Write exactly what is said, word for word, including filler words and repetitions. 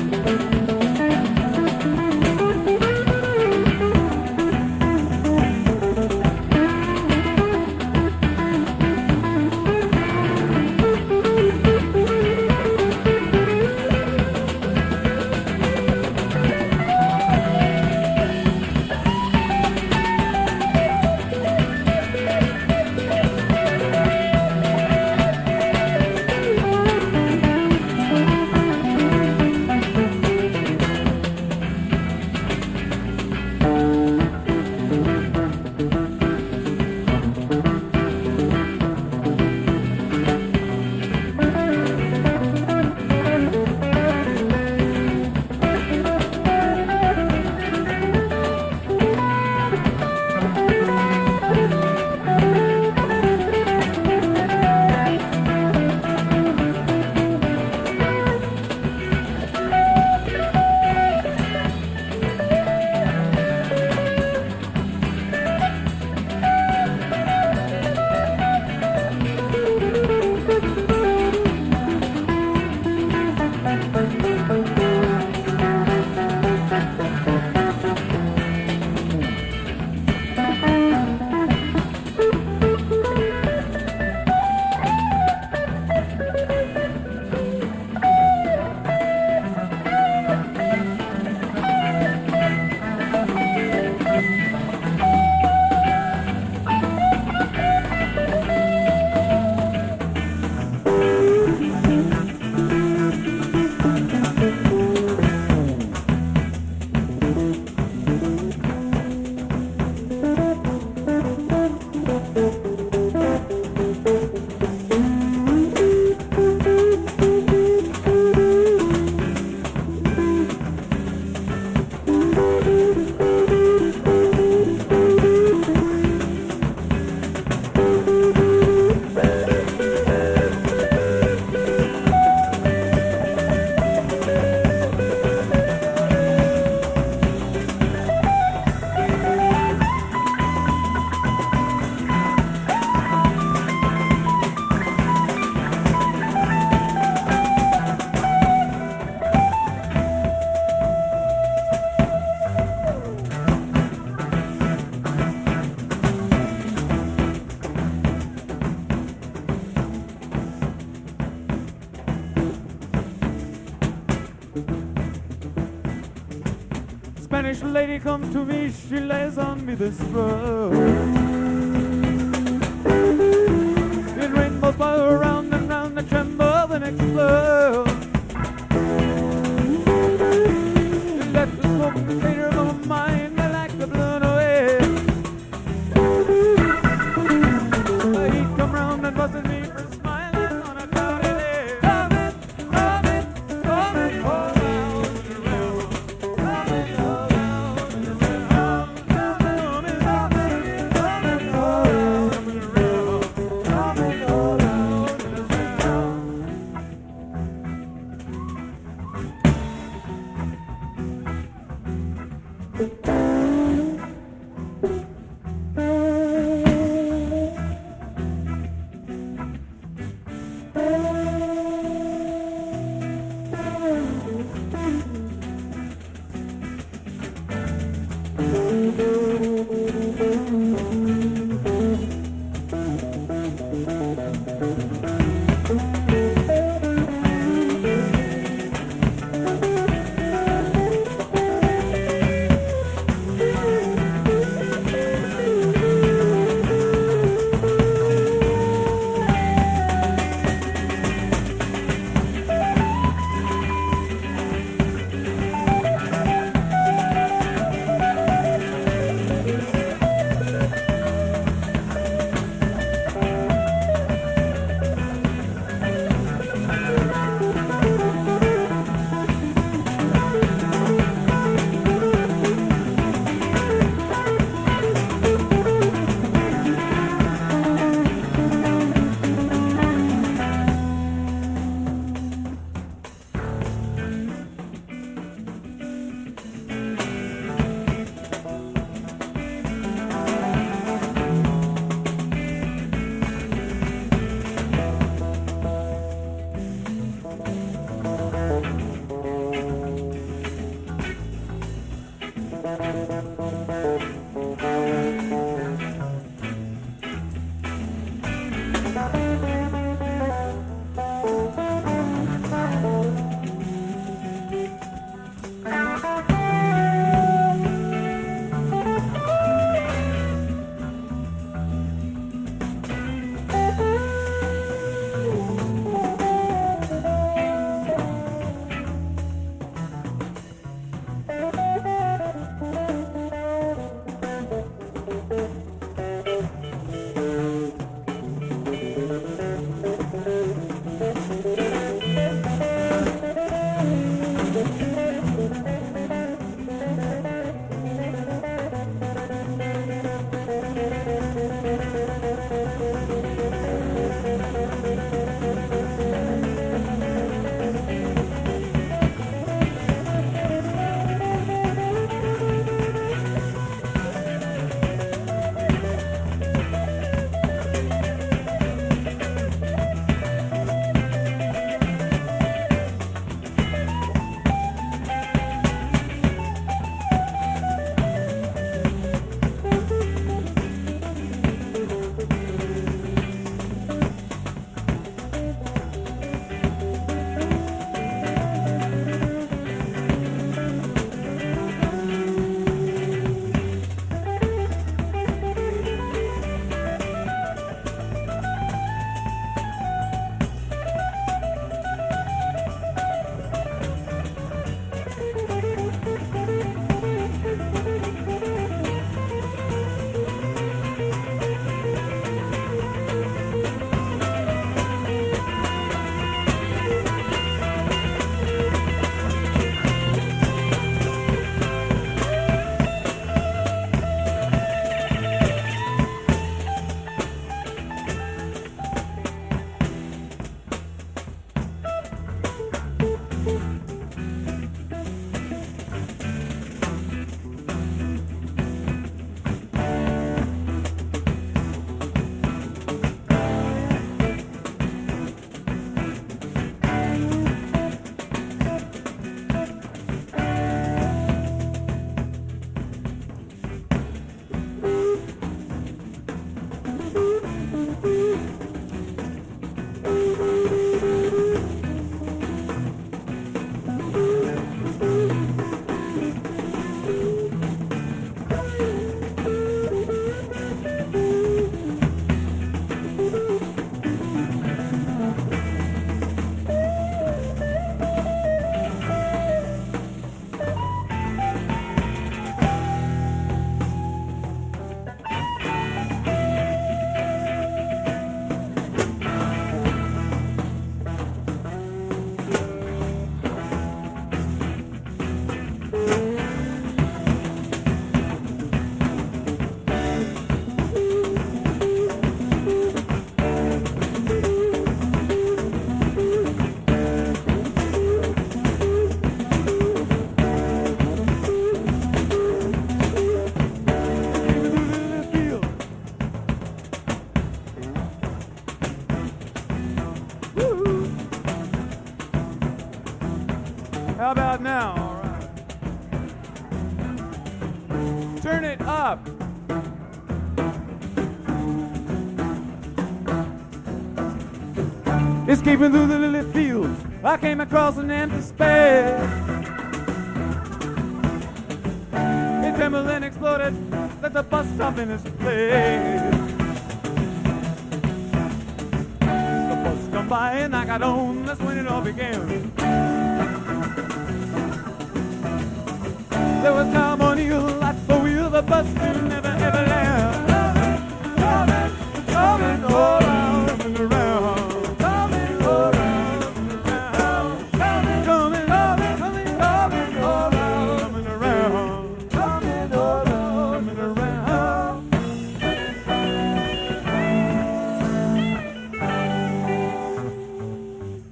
Spanish lady comes to me, she lays on me this rug. It rainbows by around and round, I tremble and explode. It left the smoke crater of my mind, I like the blown away. The heat come round and busted me for smiling on a cloudy day. Come it, come it, come it all out to the railroad. Come it all out to the railroad. Come it, come it, come it all out to the railroad. Come it all out to the railroad. How about now? All right. Turn it up. Escaping through the lily fields, I came across an empty space. It trembled and exploded, let the bus stop in its place. The bus come by and I got on, that's when it all began. There was Tom O'Neill at the wheel, the bus didn't